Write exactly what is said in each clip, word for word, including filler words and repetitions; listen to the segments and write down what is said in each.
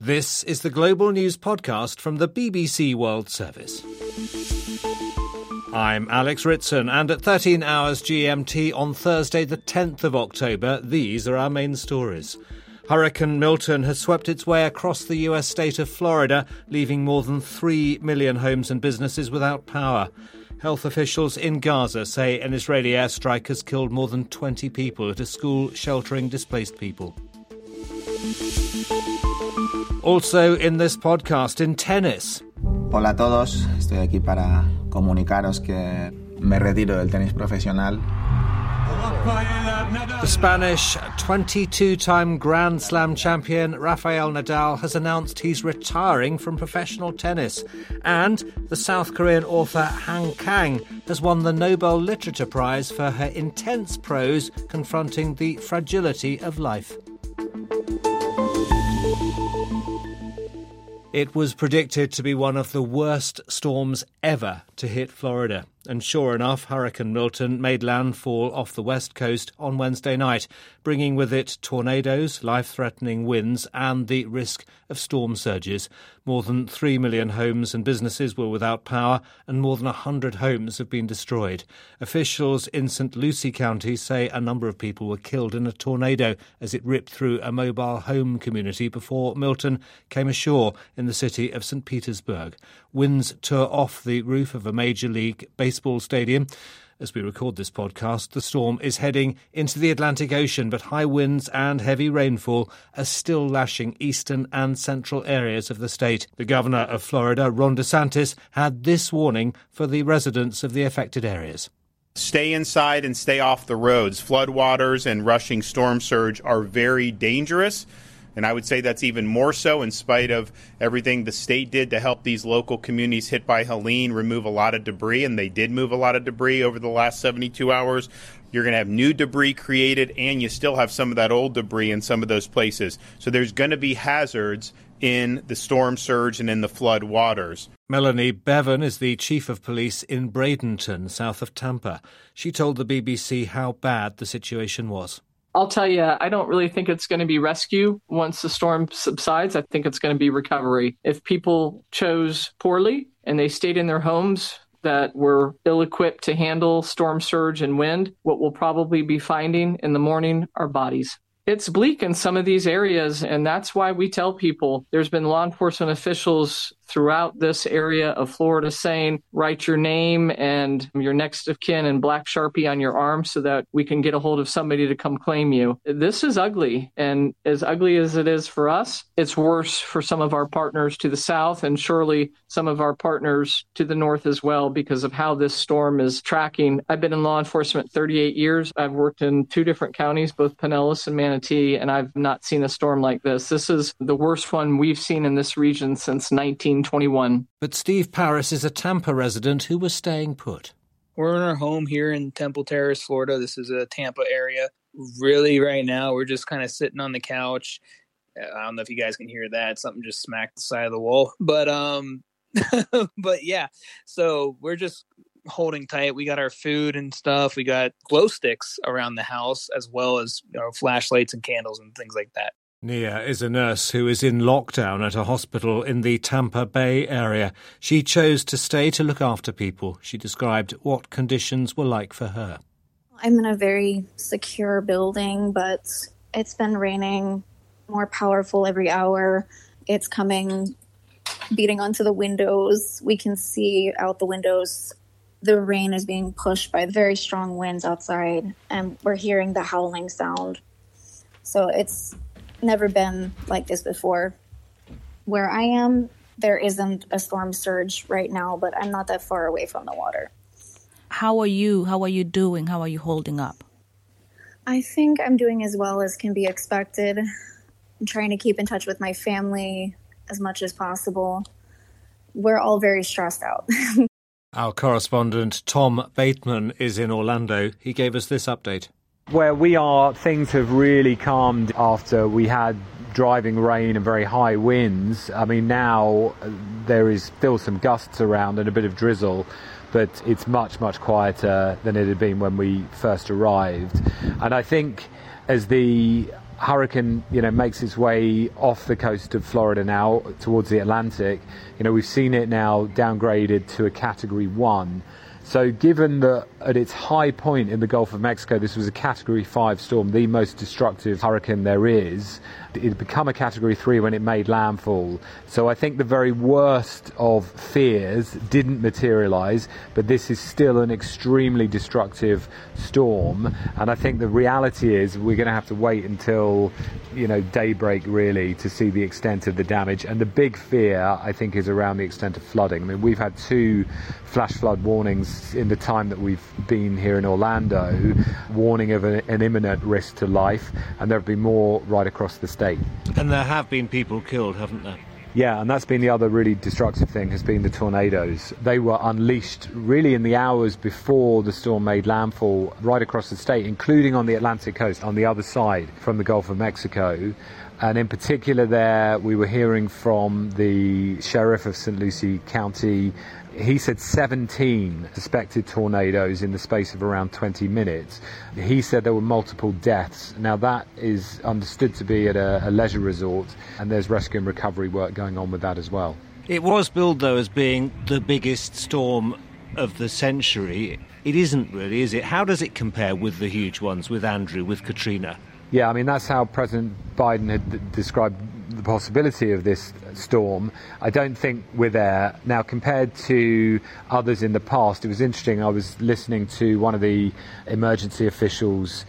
This is the Global News Podcast from the B B C World Service. I'm Alex Ritson, and at thirteen hours G M T on Thursday the tenth of October, these are our main stories. Hurricane Milton has swept its way across the U S state of Florida, leaving more than three million homes and businesses without power. Health officials in Gaza say an Israeli airstrike has killed more than twenty people at a school sheltering displaced people. Also in this podcast, in tennis. Hola a todos, estoy aquí para comunicaros que me retiro del tenis profesional. The Spanish twenty-two-time Grand Slam champion Rafael Nadal has announced he's retiring from professional tennis. And the South Korean author Han Kang has won the Nobel Literature Prize for her intense prose confronting the fragility of life. It was predicted to be one of the worst storms ever to hit Florida. And sure enough, Hurricane Milton made landfall off the west coast on Wednesday night, bringing with it tornadoes, life-threatening winds and the risk of storm surges. More than three million homes and businesses were without power, and more than one hundred homes have been destroyed. Officials in Saint Lucie County say a number of people were killed in a tornado as it ripped through a mobile home community before Milton came ashore in the city of Saint Petersburg. Winds tore off the roof of a Major League Baseball stadium. As we record this podcast, the storm is heading into the Atlantic Ocean, but high winds and heavy rainfall are still lashing eastern and central areas of the state. The governor of Florida, Ron DeSantis, had this warning for the residents of the affected areas. Stay inside and stay off the roads. Floodwaters and rushing storm surge are very dangerous. And I would say that's even more so in spite of everything the state did to help these local communities hit by Helene remove a lot of debris. And they did move a lot of debris over the last seventy-two hours. You're going to have new debris created, and you still have some of that old debris in some of those places. So there's going to be hazards in the storm surge and in the flood waters. Melanie Bevan is the chief of police in Bradenton, south of Tampa. She told the B B C how bad the situation was. I'll tell you, I don't really think it's going to be rescue once the storm subsides. I think it's going to be recovery. If people chose poorly and they stayed in their homes that were ill-equipped to handle storm surge and wind, what we'll probably be finding in the morning are bodies. It's bleak in some of these areas, and that's why we tell people there's been law enforcement officials throughout this area of Florida saying, write your name and your next of kin in black Sharpie on your arm so that we can get a hold of somebody to come claim you. This is ugly, and as ugly as it is for us, it's worse for some of our partners to the south and surely some of our partners to the north as well because of how this storm is tracking. I've been in law enforcement thirty-eight years. I've worked in two different counties, both Pinellas and Manatee, and I've not seen a storm like this. This is the worst one we've seen in this region since nineteen twenty-one. But Steve Paris is a Tampa resident who was staying put. We're in our home here in Temple Terrace, Florida. This is a Tampa area. Really, right now, we're just kind of sitting on the couch. I don't know if you guys can hear that. Something just smacked the side of the wall. But, um, but yeah, so we're just holding tight. We got our food and stuff. We got glow sticks around the house, as well as, you know, flashlights and candles and things like that. Nia is a nurse who is in lockdown at a hospital in the Tampa Bay area. She chose to stay to look after people. She described what conditions were like for her. I'm in a very secure building, but it's been raining more powerful every hour. It's coming, beating onto the windows. We can see out the windows. The rain is being pushed by very strong winds outside, and we're hearing the howling sound. So it's never been like this before. Where I am, there isn't a storm surge right now, but I'm not that far away from the water. How are you? How are you doing? How are you holding up? I think I'm doing as well as can be expected. I'm trying to keep in touch with my family as much as possible. We're all very stressed out. Our correspondent Tom Bateman is in Orlando. He gave us this update. Where we are, things have really calmed after we had driving rain and very high winds. I mean, now there is still some gusts around and a bit of drizzle, but it's much, much quieter than it had been when we first arrived. And I think as the hurricane, you know, makes its way off the coast of Florida now towards the Atlantic, you know, we've seen it now downgraded to a Category one. So given that at its high point in the Gulf of Mexico, this was a Category five storm, the most destructive hurricane there is, it had become a Category three when it made landfall. So I think the very worst of fears didn't materialise, but this is still an extremely destructive storm. And I think the reality is we're going to have to wait until, you know, daybreak really to see the extent of the damage. And the big fear, I think, is around the extent of flooding. I mean, we've had two flash flood warnings in the time that we've been here in Orlando, warning of an, an imminent risk to life, and there have been more right across the state. And there have been people killed, haven't there? Yeah, and that's been the other really destructive thing, has been the tornadoes. They were unleashed really in the hours before the storm made landfall right across the state, including on the Atlantic coast, on the other side from the Gulf of Mexico. And in particular there, we were hearing from the sheriff of Saint Lucie County. He said seventeen suspected tornadoes in the space of around twenty minutes. He said there were multiple deaths. Now that is understood to be at a, a leisure resort, and there's rescue and recovery work going on with that as well. It was billed, though, as being the biggest storm of the century. It isn't really, is it? How does it compare with the huge ones, with Andrew, with Katrina? Yeah, I mean, that's how President Biden had d- described the possibility of this storm. I don't think we're there. Now, compared to others in the past, it was interesting. I was listening to one of the emergency officials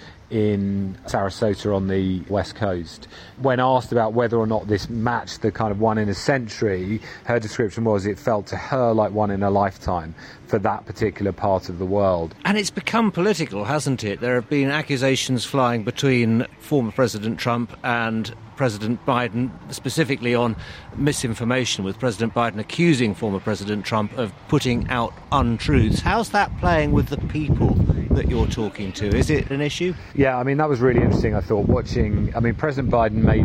in Sarasota on the West Coast. When asked about whether or not this matched the kind of one in a century, her description was it felt to her like one in a lifetime for that particular part of the world. And it's become political, hasn't it? There have been accusations flying between former President Trump and President Biden, specifically on misinformation, with President Biden accusing former President Trump of putting out untruths. How's that playing with the people that you're talking to? Is it an issue? Yeah, I mean, that was really interesting, I thought, watching. I mean, President Biden made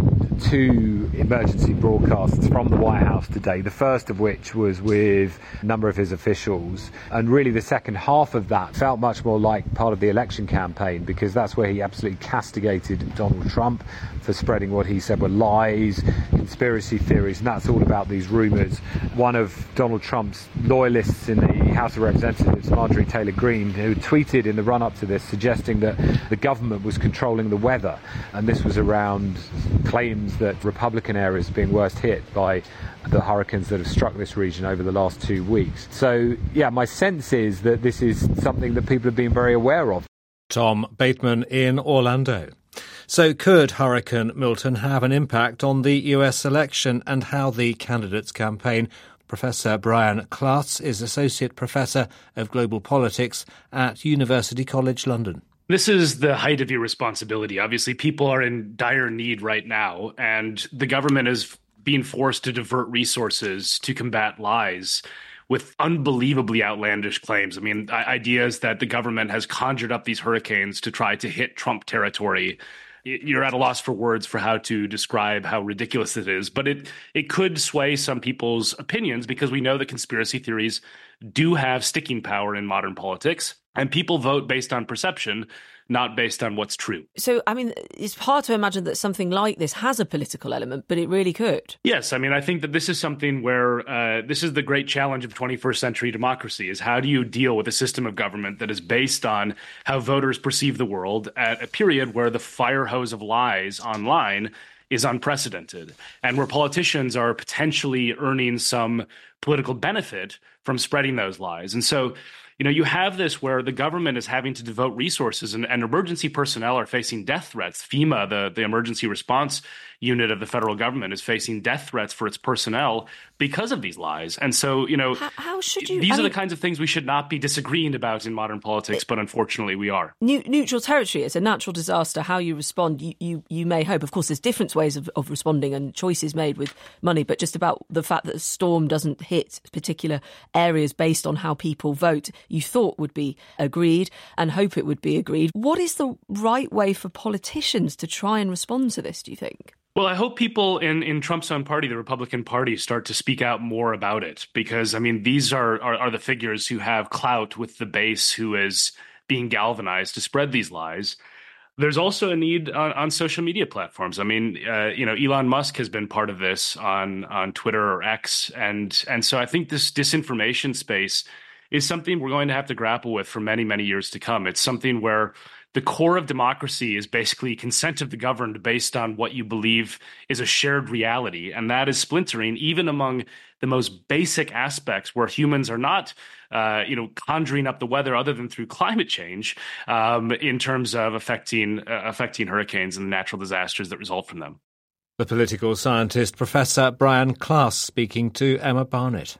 two emergency broadcasts from the White House today, the first of which was with a number of his officials. And really the second half of that felt much more like part of the election campaign, because that's where he absolutely castigated Donald Trump for spreading what he said were lies, conspiracy theories, and that's all about these rumours. One of Donald Trump's loyalists in the House of Representatives, Marjorie Taylor Greene, who tweeted in the run-up to this suggesting that the government was controlling the weather, and this was around claims that Republican areas are being worst hit by the hurricanes that have struck this region over the last two weeks. So, yeah, my sense is that this is something that people have been very aware of. Tom Bateman in Orlando. So could Hurricane Milton have an impact on the U S election and how the candidates campaign? Professor Brian Klaas is Associate Professor of Global Politics at University College London. This is the height of irresponsibility. Obviously, people are in dire need right now, and the government is being forced to divert resources to combat lies with unbelievably outlandish claims. I mean, ideas that the government has conjured up these hurricanes to try to hit Trump territory. You're at a loss for words for how to describe how ridiculous it is, but it it could sway some people's opinions, because we know that conspiracy theories do have sticking power in modern politics, and people vote based on perception, not based on what's true. So, I mean, it's hard to imagine that something like this has a political element, but it really could. Yes, I mean, I think that this is something where uh, this is the great challenge of twenty-first century democracy, is how do you deal with a system of government that is based on how voters perceive the world at a period where the fire hose of lies online is unprecedented, and where politicians are potentially earning some political benefit from spreading those lies. And so, you know, you have this where the government is having to devote resources, and, and emergency personnel are facing death threats. FEMA, the, the emergency response unit of the federal government, is facing death threats for its personnel because of these lies. And so, you know, how, how should you, these I are mean, the kinds of things we should not be disagreeing about in modern politics, but unfortunately we are. Neutral territory is a natural disaster. How you respond, you, you, you may hope. Of course, there's different ways of, of responding and choices made with money, but just about the fact that a storm doesn't hit particular areas based on how people vote, you thought would be agreed and hope it would be agreed. What is the right way for politicians to try and respond to this, do you think? Well, I hope people in, in Trump's own party, the Republican Party, start to speak out more about it, because, I mean, these are, are, are the figures who have clout with the base who is being galvanized to spread these lies. There's also a need on, on social media platforms. I mean, uh, you know, Elon Musk has been part of this on on Twitter or X, and and so I think this disinformation space is something we're going to have to grapple with for many, many years to come. It's something where the core of democracy is basically consent of the governed based on what you believe is a shared reality, and that is splintering even among the most basic aspects where humans are not, uh, you know, conjuring up the weather other than through climate change um, in terms of affecting uh, affecting hurricanes and the natural disasters that result from them. The political scientist Professor Brian Klaas speaking to Emma Barnett.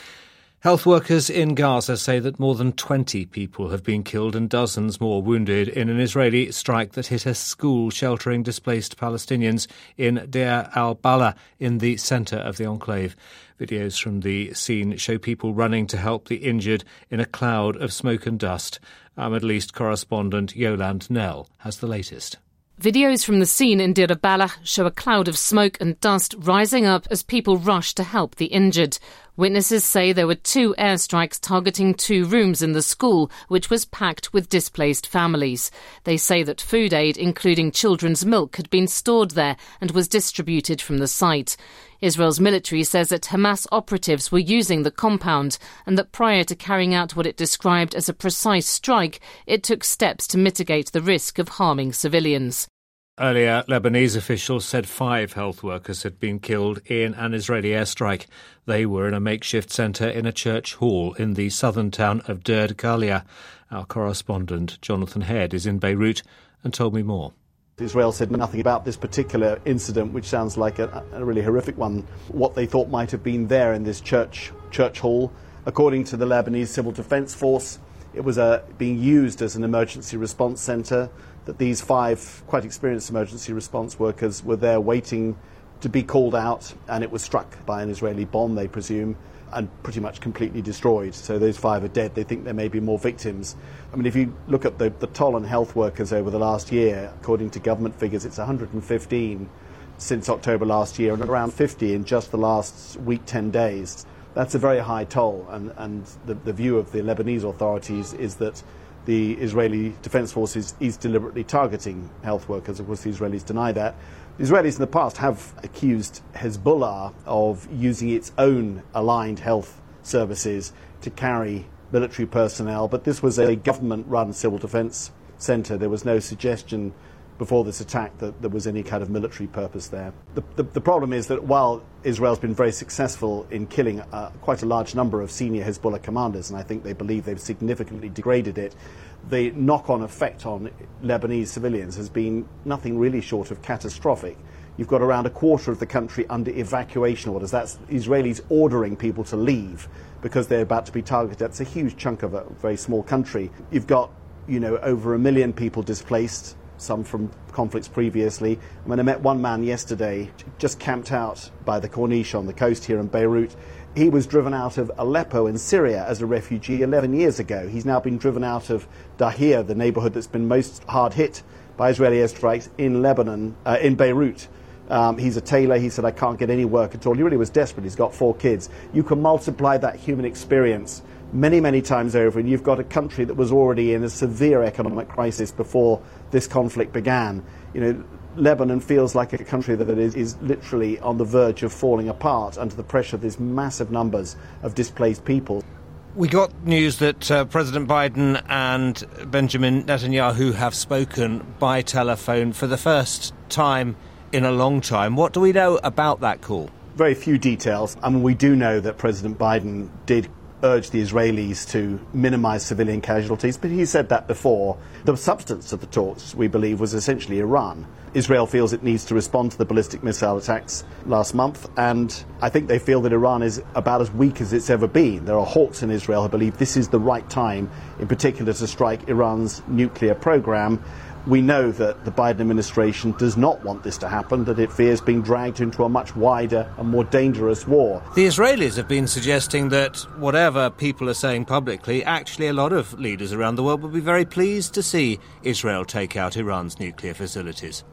Health workers in Gaza say that more than twenty people have been killed and dozens more wounded in an Israeli strike that hit a school sheltering displaced Palestinians in Deir al-Balah in the centre of the enclave. Videos from the scene show people running to help the injured in a cloud of smoke and dust. Our Middle East correspondent Yolande Nell has the latest. Videos from the scene in Deir al-Balah show a cloud of smoke and dust rising up as people rush to help the injured. Witnesses say there were two airstrikes targeting two rooms in the school, which was packed with displaced families. They say that food aid, including children's milk, had been stored there and was distributed from the site. Israel's military says that Hamas operatives were using the compound and that prior to carrying out what it described as a precise strike, it took steps to mitigate the risk of harming civilians. Earlier, Lebanese officials said five health workers had been killed in an Israeli airstrike. They were in a makeshift centre in a church hall in the southern town of Deir Galia. Our correspondent, Jonathan Head, is in Beirut and told me more. Israel said nothing about this particular incident, which sounds like a, a really horrific one, what they thought might have been there in this church church hall. According to the Lebanese Civil Defence Force, it was uh, being used as an emergency response centre, that these five quite experienced emergency response workers were there waiting to be called out, and it was struck by an Israeli bomb, they presume, and pretty much completely destroyed. So those five are dead. They think there may be more victims. I mean, if you look at the, the toll on health workers over the last year, according to government figures, it's one hundred fifteen since October last year and around fifty in just the last week, ten days. That's a very high toll, and, and the, the view of the Lebanese authorities is that the Israeli Defence Forces is deliberately targeting health workers. Of course, the Israelis deny that. The Israelis in the past have accused Hezbollah of using its own aligned health services to carry military personnel, but this was a government-run civil defence centre. There was no suggestion before this attack that there was any kind of military purpose there. The, the, the problem is that while Israel's been very successful in killing uh, quite a large number of senior Hezbollah commanders, and I think they believe they've significantly degraded it, the knock-on effect on Lebanese civilians has been nothing really short of catastrophic. You've got around a quarter of the country under evacuation orders. That's Israelis ordering people to leave because they're about to be targeted. That's a huge chunk of a very small country. You've got, you know, over a million people displaced, some from conflicts previously. I mean, I met one man yesterday, just camped out by the Corniche on the coast here in Beirut. He was driven out of Aleppo in Syria as a refugee eleven years ago. He's now been driven out of Dahir, the neighbourhood that's been most hard hit by Israeli airstrikes in Lebanon, uh, in Beirut. Um, he's a tailor. He said, I can't get any work at all. He really was desperate. He's got four kids. You can multiply that human experience many, many times over, and you've got a country that was already in a severe economic crisis before this conflict began. You know, Lebanon feels like a country that is, is literally on the verge of falling apart under the pressure of these massive numbers of displaced people. We got news that uh, President Biden and Benjamin Netanyahu have spoken by telephone for the first time in a long time. What do we know about that call? Very few details. I mean, we do know that President Biden did urge the Israelis to minimise civilian casualties, but he said that before. The substance of the talks, we believe, was essentially Iran. Israel feels it needs to respond to the ballistic missile attacks last month, and I think they feel that Iran is about as weak as it's ever been. There are hawks in Israel who believe this is the right time, in particular, to strike Iran's nuclear program. We know that the Biden administration does not want this to happen, that it fears being dragged into a much wider and more dangerous war. The Israelis have been suggesting that whatever people are saying publicly, actually a lot of leaders around the world would be very pleased to see Israel take out Iran's nuclear facilities.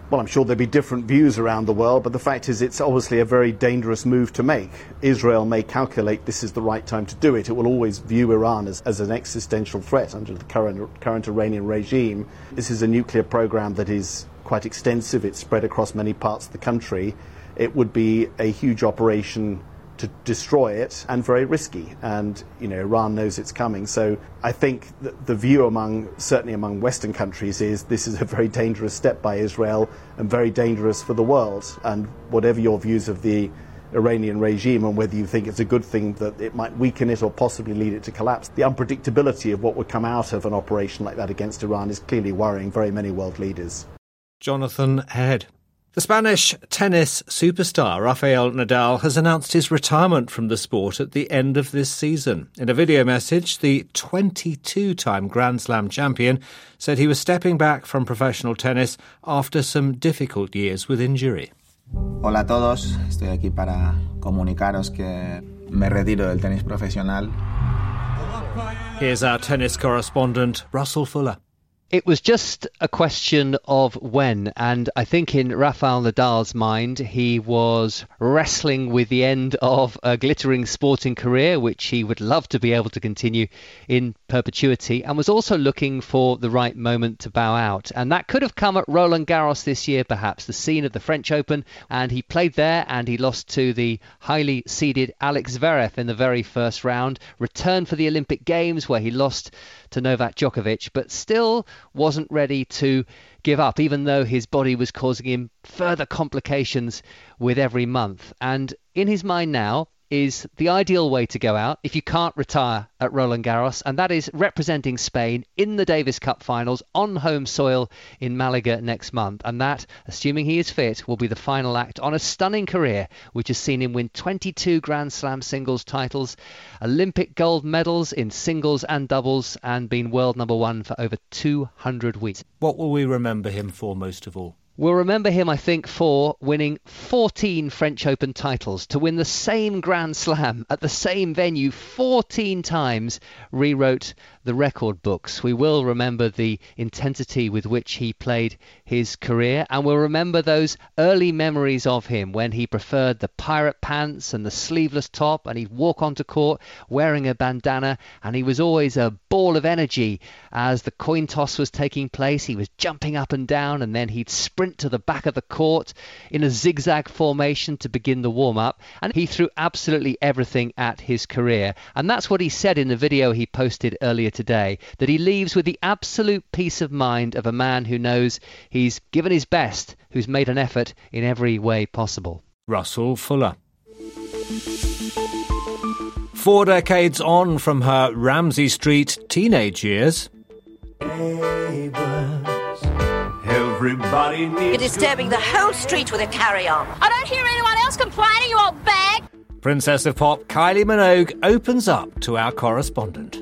Well, I'm sure there'll be different views around the world, but the fact is it's obviously a very dangerous move to make. Israel may calculate this is the right time to do it. It will always view Iran as, as an existential threat under the current, current Iranian regime. This is a nuclear program that is quite extensive. It's spread across many parts of the country. It would be a huge operation to destroy it and very risky. And, you know, Iran knows it's coming. So I think that the view among, certainly among Western countries, is this is a very dangerous step by Israel and very dangerous for the world. And whatever your views of the Iranian regime and whether you think it's a good thing that it might weaken it or possibly lead it to collapse, the unpredictability of what would come out of an operation like that against Iran is clearly worrying very many world leaders. Jonathan Head. The Spanish tennis superstar Rafael Nadal has announced his retirement from the sport at the end of this season. In a video message, the twenty-two-time Grand Slam champion said he was stepping back from professional tennis after some difficult years with injury. Hola a todos, estoy aquí para comunicaros que me retiro del tenis profesional. Here's our tennis correspondent, Russell Fuller. It was just a question of when, and I think in Rafael Nadal's mind, he was wrestling with the end of a glittering sporting career, which he would love to be able to continue in perpetuity, and was also looking for the right moment to bow out. And that could have come at Roland Garros this year, perhaps, the scene of the French Open, and he played there and he lost to the highly seeded Alex Zverev in the very first round, returned for the Olympic Games where he lost to Novak Djokovic, but still wasn't ready to give up, even though his body was causing him further complications with every month. And in his mind now is the ideal way to go out if you can't retire at Roland Garros, and that is representing Spain in the Davis Cup finals on home soil in Malaga next month. And that, assuming he is fit, will be the final act on a stunning career which has seen him win twenty-two Grand Slam singles titles, Olympic gold medals in singles and doubles, and been world number one for over two hundred weeks. What will we remember him for most of all? We'll remember him, I think, for winning fourteen French Open titles. To win the same Grand Slam at the same venue fourteen times rewrote the record books. We will remember the intensity with which he played his career, and we'll remember those early memories of him when he preferred the pirate pants and the sleeveless top, and he'd walk onto court wearing a bandana, and he was always a ball of energy. As the coin toss was taking place, he was jumping up and down, and then he'd sprint to the back of the court in a zigzag formation to begin the warm-up, and he threw absolutely everything at his career. And that's what he said in the video he posted earlier today, that he leaves with the absolute peace of mind of a man who knows he's given his best, who's made an effort in every way possible. Russell Fuller. Four decades on from her Ramsay Street teenage years, everybody needs You're disturbing the whole street with a carry-on. I don't hear anyone else complaining, you old bag. Princess of Pop Kylie Minogue opens up to our correspondent.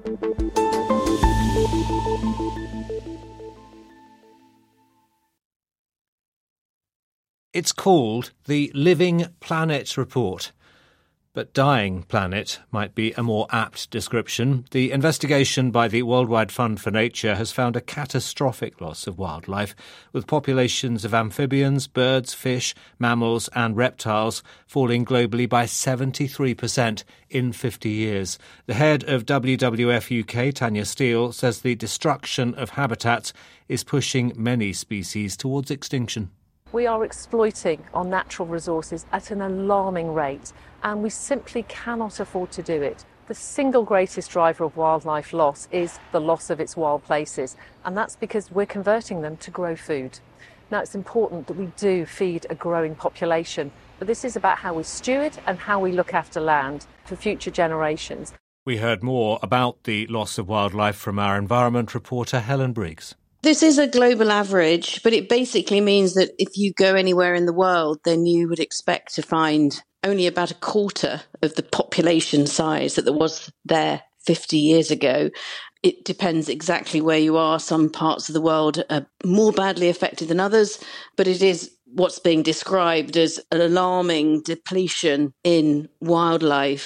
It's called the Living Planet Report. But Dying Planet might be a more apt description. The investigation by the Worldwide Fund for Nature has found a catastrophic loss of wildlife, with populations of amphibians, birds, fish, mammals and reptiles falling globally by seventy-three percent in fifty years. The head of W W F U K, Tanya Steele, says the destruction of habitats is pushing many species towards extinction. We are exploiting our natural resources at an alarming rate, and we simply cannot afford to do it. The single greatest driver of wildlife loss is the loss of its wild places, and that's because we're converting them to grow food. Now, it's important that we do feed a growing population, but this is about how we steward and how we look after land for future generations. We heard more about the loss of wildlife from our environment reporter Helen Briggs. This is a global average, but it basically means that if you go anywhere in the world, then you would expect to find only about a quarter of the population size that there was there fifty years ago. It depends exactly where you are. Some parts of the world are more badly affected than others, but it is what's being described as an alarming depletion in wildlife.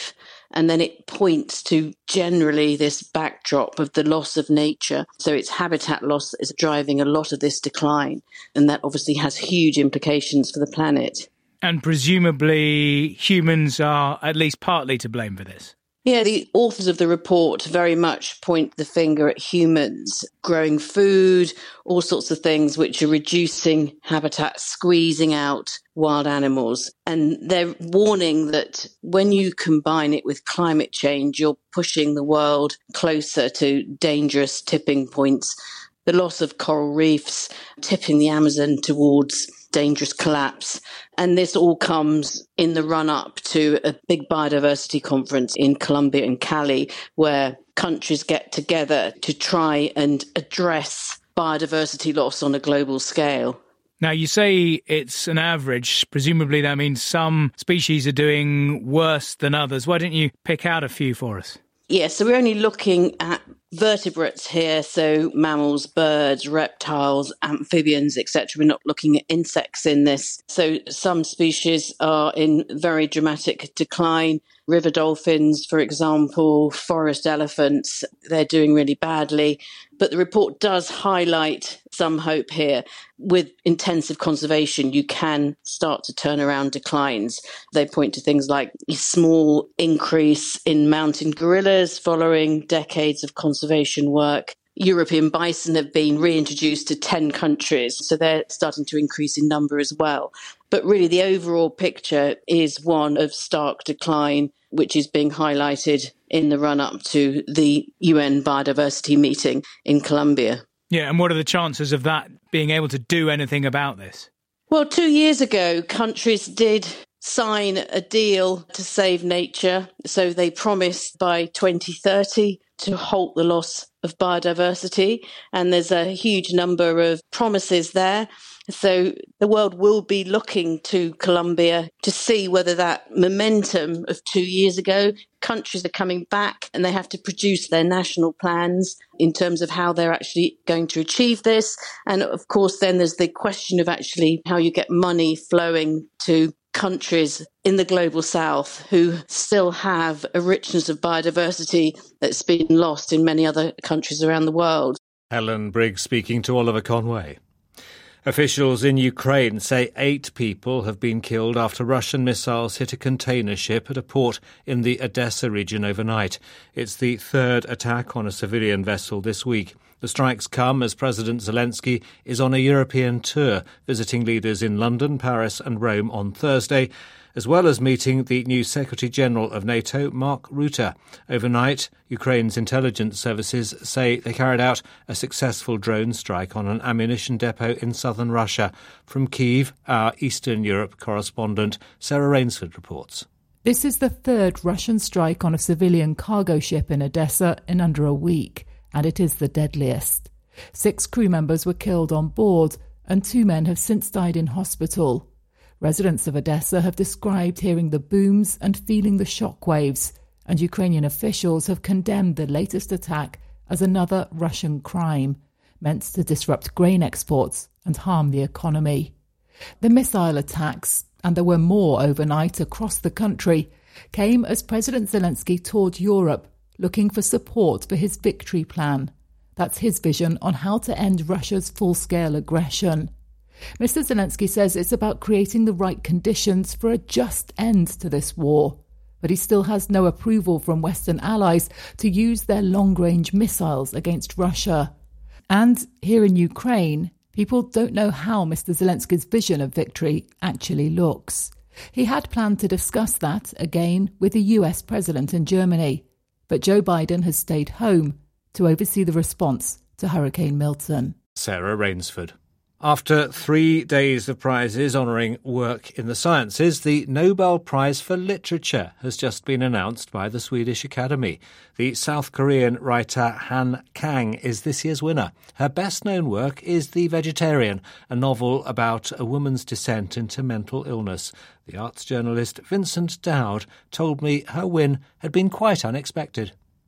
And then it points to generally this backdrop of the loss of nature. So it's habitat loss that is driving a lot of this decline. And that obviously has huge implications for the planet. And presumably humans are at least partly to blame for this. Yeah, the authors of the report very much point the finger at humans, growing food, all sorts of things which are reducing habitat, squeezing out wild animals. And they're warning that when you combine it with climate change, you're pushing the world closer to dangerous tipping points. The loss of coral reefs, tipping the Amazon towards dangerous collapse. And this all comes in the run-up to a big biodiversity conference in Colombia and Cali, where countries get together to try and address biodiversity loss on a global scale. Now, you say it's an average. Presumably that means some species are doing worse than others. Why don't you pick out a few for us? Yeah, so we're only looking at vertebrates here, so mammals, birds, reptiles, amphibians, et cetera. We're not looking at insects in this. So some species are in very dramatic decline. River dolphins, for example, forest elephants, they're doing really badly. But the report does highlight some hope here. With intensive conservation, you can start to turn around declines. They point to things like a small increase in mountain gorillas following decades of conservation work. European bison have been reintroduced to ten countries, so they're starting to increase in number as well. But really, the overall picture is one of stark decline, which is being highlighted in the run-up to the U N biodiversity meeting in Colombia. Yeah, and what are the chances of that being able to do anything about this? Well, two years ago, countries did sign a deal to save nature. So they promised by twenty thirty to halt the loss of biodiversity. And there's a huge number of promises there. So the world will be looking to Colombia to see whether that momentum of two years ago, countries are coming back and they have to produce their national plans in terms of how they're actually going to achieve this. And of course, then there's the question of actually how you get money flowing to countries in the global south who still have a richness of biodiversity that's been lost in many other countries around the world. Helen Briggs speaking to Oliver Conway. Officials in Ukraine say eight people have been killed after Russian missiles hit a container ship at a port in the Odessa region overnight. It's the third attack on a civilian vessel this week. The strikes come as President Zelensky is on a European tour, visiting leaders in London, Paris and Rome on Thursday, as well as meeting the new Secretary-General of NATO, Mark Rutte. Overnight, Ukraine's intelligence services say they carried out a successful drone strike on an ammunition depot in southern Russia. From Kyiv, our Eastern Europe correspondent Sarah Rainsford reports. This is the third Russian strike on a civilian cargo ship in Odessa in under a week, and it is the deadliest. Six crew members were killed on board, and two men have since died in hospital. Residents of Odessa have described hearing the booms and feeling the shockwaves, and Ukrainian officials have condemned the latest attack as another Russian crime, meant to disrupt grain exports and harm the economy. The missile attacks, and there were more overnight across the country, came as President Zelensky toured Europe looking for support for his victory plan. That's his vision on how to end Russia's full-scale aggression. Mister Zelensky says it's about creating the right conditions for a just end to this war, but he still has no approval from Western allies to use their long-range missiles against Russia. And here in Ukraine, people don't know how Mister Zelensky's vision of victory actually looks. He had planned to discuss that again with the U S president in Germany, but Joe Biden has stayed home to oversee the response to Hurricane Milton. Sarah Rainsford. After three days of prizes honouring work in the sciences, the Nobel Prize for Literature has just been announced by the Swedish Academy. The South Korean writer Han Kang is this year's winner. Her best-known work is The Vegetarian, a novel about a woman's descent into mental illness. The arts journalist Vincent Dowd told me her win had been quite unexpected.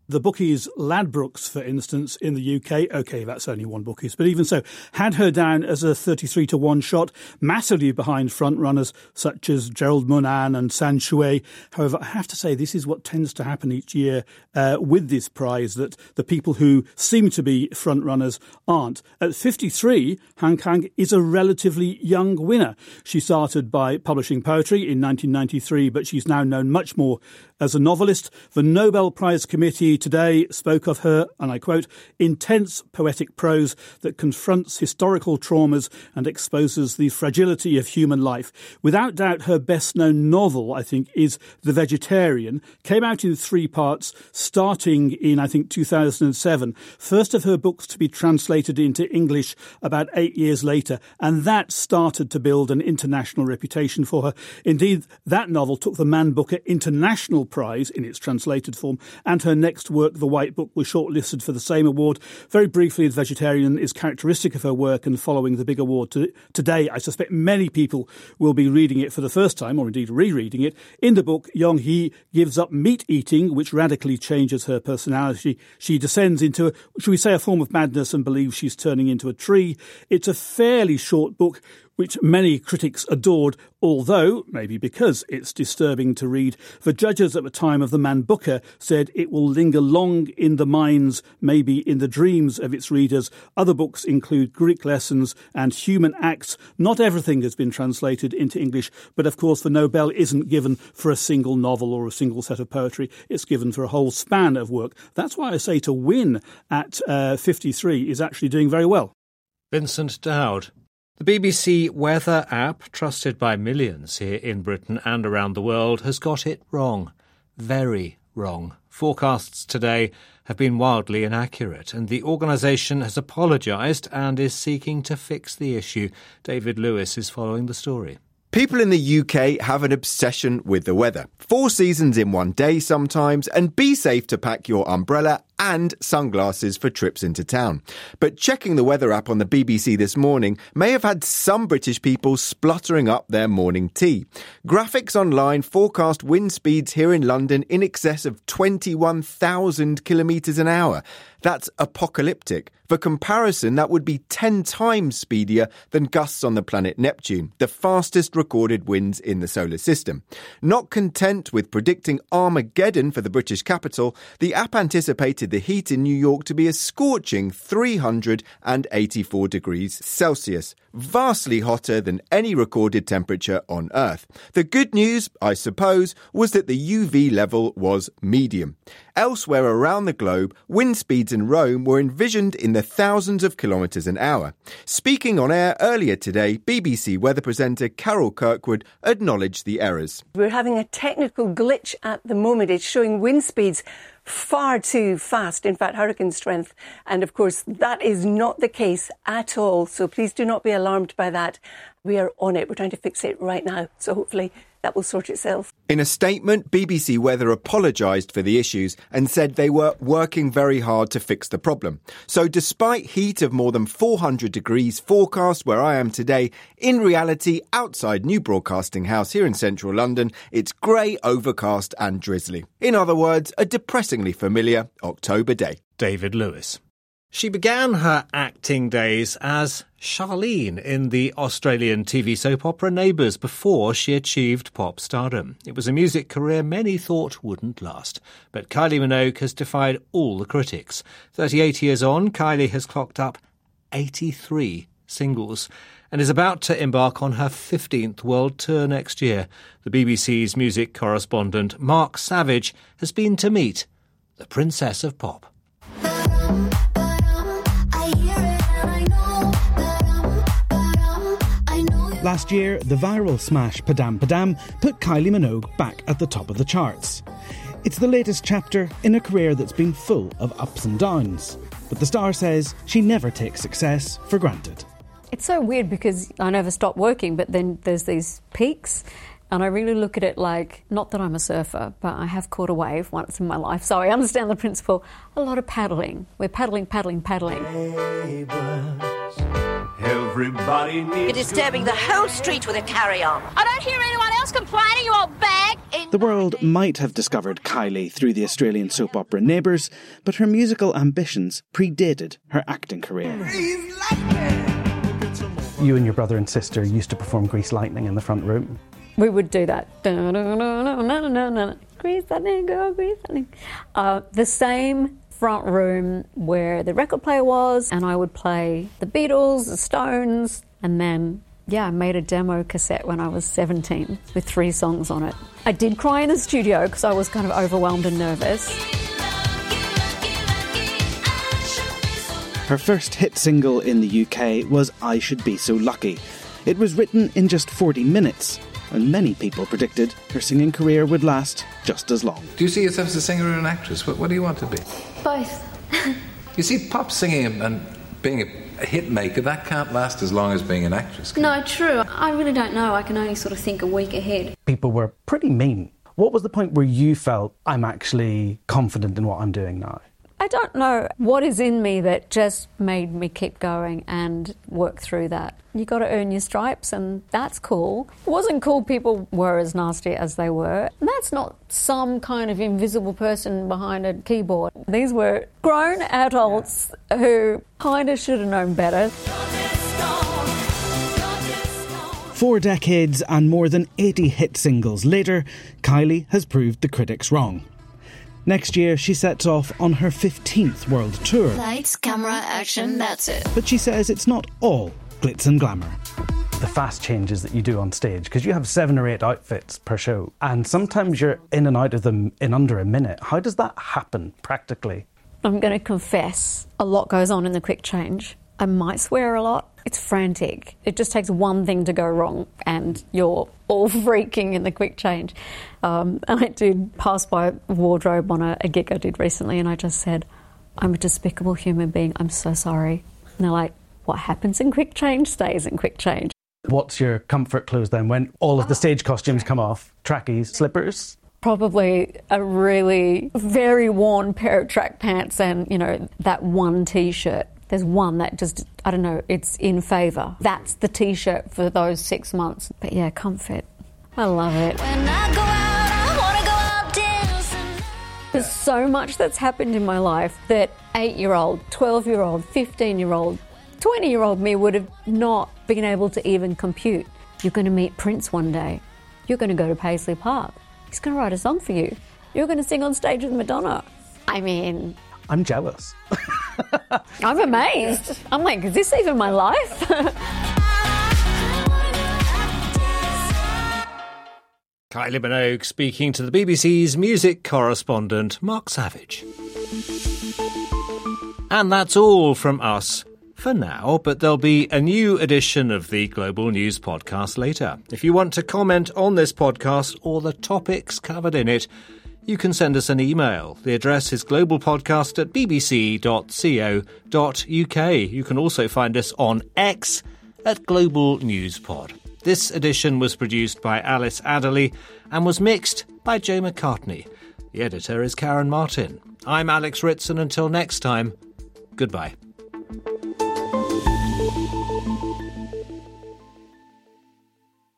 The bookies, Ladbrokes, for instance, in the U K, OK, that's only one bookies, but even so, had her down as a thirty-three to one shot, massively behind front-runners such as Gerald Monan and San Shui. However, I have to say, this is what tends to happen each year uh, with this prize, that the people who seem to be front-runners aren't. At fifty-three, Han Kang is a relatively young winner. She started by publishing poetry in nineteen ninety-three, but she's now known much more as a novelist. The Nobel Prize Committee today spoke of her, and I quote, intense poetic prose that confronts historical traumas and exposes the fragility of human life. Without doubt, her best-known novel, I think, is The Vegetarian. Came out in three parts, starting in, I think, two thousand seven. First of her books to be translated into English about eight years later, and that started to build an international reputation for her. Indeed, that novel took the Man Booker International Prize in its translated form, and her next work, The White Book, was shortlisted for the same award. Very briefly, The Vegetarian is characteristic of her work, and following the big award to, today, I suspect many people will be reading it for the first time, or indeed rereading it. In the book, Yong-hee gives up meat eating, which radically changes her personality. She descends into, a, should we say, a form of madness and believes she's turning into a tree. It's a fairly short book, which many critics adored, although, maybe because it's disturbing to read. The judges at the time of the Man Booker said it will linger long in the minds, maybe in the dreams of its readers. Other books include Greek Lessons and Human Acts. Not everything has been translated into English, but of course the Nobel isn't given for a single novel or a single set of poetry. It's given for a whole span of work. That's why I say to win at uh, fifty-three is actually doing very well. Vincent Dowd. The B B C weather app, trusted by millions here in Britain and around the world, has got it wrong. Very wrong. Forecasts today have been wildly inaccurate, and the organisation has apologised and is seeking to fix the issue. David Lewis is following the story. People in the U K have an obsession with the weather. Four seasons in one day sometimes, and be safe to pack your umbrella and sunglasses for trips into town. But checking the weather app on the B B C this morning may have had some British people spluttering up their morning tea. Graphics online forecast wind speeds here in London in excess of twenty-one thousand kilometres an hour. That's apocalyptic. For comparison, that would be ten times speedier than gusts on the planet Neptune, the fastest recorded winds in the solar system. Not content with predicting Armageddon for the British capital, the app anticipated the heat in New York to be a scorching three hundred eighty-four degrees Celsius, vastly hotter than any recorded temperature on Earth. The good news, I suppose, was that the U V level was medium. Elsewhere around the globe, wind speeds in Rome were envisioned in the thousands of kilometres an hour. Speaking on air earlier today, B B C weather presenter Carol Kirkwood acknowledged the errors. We're having a technical glitch at the moment. It's showing wind speeds far too fast, in fact, hurricane strength. And of course, that is not the case at all. So please do not be alarmed by that. We are on it. We're trying to fix it right now. So hopefully that will sort itself. In a statement, B B C Weather apologised for the issues and said they were working very hard to fix the problem. So despite heat of more than four hundred degrees forecast where I am today, in reality, outside New Broadcasting House here in central London, it's grey, overcast and drizzly. In other words, a depressingly familiar October day. David Lewis. She began her acting days as Charlene in the Australian T V soap opera Neighbours before she achieved pop stardom. It was a music career many thought wouldn't last, but Kylie Minogue has defied all the critics. thirty-eight years on, Kylie has clocked up eighty-three singles and is about to embark on her fifteenth world tour next year. The B B C's music correspondent Mark Savage has been to meet the Princess of Pop. Last year, the viral smash Padam Padam put Kylie Minogue back at the top of the charts. It's the latest chapter in a career that's been full of ups and downs. But the star says she never takes success for granted. It's so weird because I never stop working, but then there's these peaks. And I really look at it like, not that I'm a surfer, but I have caught a wave once in my life. So I understand the principle. A lot of paddling. We're paddling, paddling, paddling. Everybody needs You're disturbing the whole street with a carry-on. I don't hear anyone else complaining, you old bag. In The world might have discovered Kylie through the Australian soap opera Neighbours, but her musical ambitions predated her acting career. You and your brother and sister used to perform Grease Lightning in the front room. We would do that. Grease Lightning, go Grease Lightning. Uh, the same front room where the record player was, and I would play the Beatles, the Stones, and then, yeah, I made a demo cassette when I was seventeen with three songs on it. I did cry in the studio because I was kind of overwhelmed and nervous. Her first hit single in the U K was I Should Be So Lucky. It was written in just forty minutes, and many people predicted her singing career would last just as long. Do you see yourself as a singer or an actress? What, what do you want to be? Both. You see, pop singing and being a hit maker, that can't last as long as being an actress. No, true. I really don't know. I can only sort of think a week ahead. People were pretty mean. What was the point where you felt, I'm actually confident in what I'm doing now? I don't know what is in me that just made me keep going and work through that. You got to earn your stripes, and that's cool. It wasn't cool people were as nasty as they were. And that's not some kind of invisible person behind a keyboard. These were grown adults who kind of should have known better. Four decades and more than eighty hit singles later, Kylie has proved the critics wrong. Next year, she sets off on her fifteenth world tour. Lights, camera, action, that's it. But she says it's not all glitz and glamour. The fast changes that you do on stage, because you have seven or eight outfits per show, and sometimes you're in and out of them in under a minute. How does that happen practically? I'm going to confess, a lot goes on in the quick change. I might swear a lot. It's frantic. It just takes one thing to go wrong and you're all freaking in the quick change. Um, and I did pass by a wardrobe on a, a gig I did recently, and I just said, I'm a despicable human being. I'm so sorry. And they're like, what happens in quick change stays in quick change. What's your comfort clothes then when all of the stage costumes come off? Trackies, slippers? Probably a really very worn pair of track pants and, you know, that one T-shirt. There's one that just, I don't know, it's in favour. That's the T-shirt for those six months. But yeah, comfort. I love it. When I go out, I want to go out dancing. There's so much that's happened in my life that eight-year-old, twelve-year-old, fifteen-year-old, twenty-year-old me would have not been able to even compute. You're going to meet Prince one day. You're going to go to Paisley Park. He's going to write a song for you. You're going to sing on stage with Madonna. I mean... I'm jealous. I'm amazed. I'm like, is this even my life? Kylie Minogue speaking to the B B C's music correspondent, Mark Savage. And that's all from us for now, but there'll be a new edition of the Global News podcast later. If you want to comment on this podcast or the topics covered in it, you can send us an email. The address is globalpodcast at bbc dot co dot uk. You can also find us on X at Global News Pod. This edition was produced by Alice Adderley and was mixed by Joe McCartney. The editor is Karen Martin. I'm Alex Ritz, and until next time, goodbye.